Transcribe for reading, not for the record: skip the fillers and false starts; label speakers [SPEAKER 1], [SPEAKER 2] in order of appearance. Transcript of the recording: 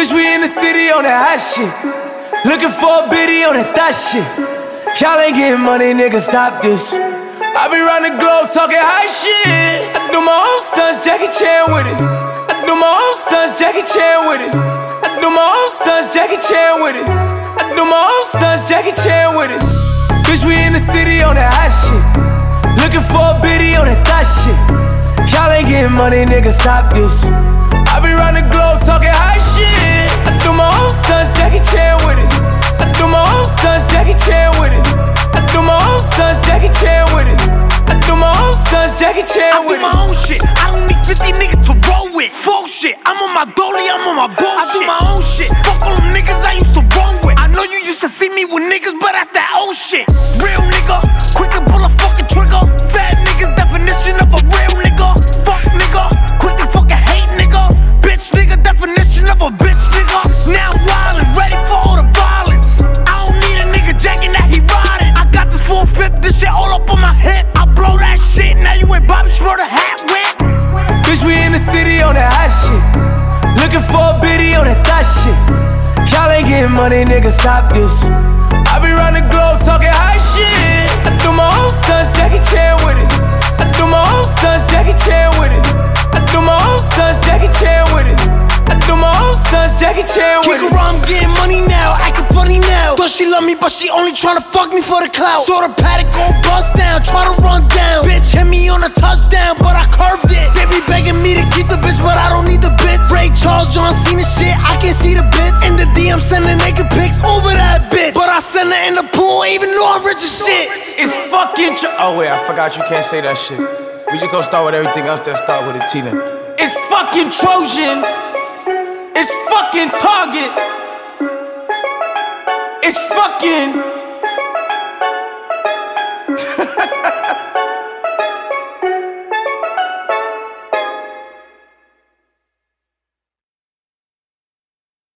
[SPEAKER 1] Bitch, we in the city on that hot shit. Looking for a biddy on that thot shit. Y'all ain't getting money, nigga, stop this. I be round the globe talking high shit. I do my own stunts, Jackie Chan with it. I do my own stunts, Jackie Chan with it. I do my own stunts, Jackie Chan with it. I do my own stunts, Jackie Chan with it. Bitch, we in the city on that hot shit. Looking for a biddy on that thot shit. Y'all ain't getting money, nigga, stop this. I be round the globe talking high shit. I do my own stunts, Jackie Chan with it. I do my own stunts, Jackie Chan with it. I do my own stunts, Jackie Chan with it. I do my own stunts, Jackie Chan with it.
[SPEAKER 2] I do my own shit. I don't need 50 niggas to roll with. Full shit. I'm on my dolly, I'm on my bullshit. I do my own shit. Fuck all them niggas I used to roll with. I know you used to see me with niggas, but that's that old shit. Real nigga, quick to pull a fucking trigger. Fat niggas, definition of a real nigga. Fuck nigga, quick to fucking hate nigga. Bitch nigga, definition of a bitch nigga. Now wildin', ready for all the violence. I don't need a nigga jacking that he riding. I got this 4-5, this shit all up on my hip. I blow that shit, now you ain't Bobby Schmurder hat whip.
[SPEAKER 1] Bitch, we in the city on that hot shit. Looking for a biddy on that thot shit. Y'all ain't getting money, nigga, stop this. I be round the globe talking high shit. I do my own stunts, Jackie Chan with it. I do my own stunts, Jackie Chan with it. I do my own stunts, Jackie Chan with it. I do my own stunts, Jackie Chan with it.
[SPEAKER 2] Kick around, I'm getting money now, acting funny now. Thought she love me, but she only tryna fuck me for the clout. Saw the paddock go bust down, tryna run down. Bitch hit me on a touchdown, but I curved it. They be begging me to keep the bitch, but I don't need the bits. Ray Charles, John Cena shit, I can't see the bits. In the DM, sending naked pics over that bitch. But I send her in the pool, even though I'm rich as shit.
[SPEAKER 1] It's fucking oh wait, I forgot you can't say that shit. We just gonna start with everything else, then start with a T then. It's fucking Trojan. It's fucking Target. It's fucking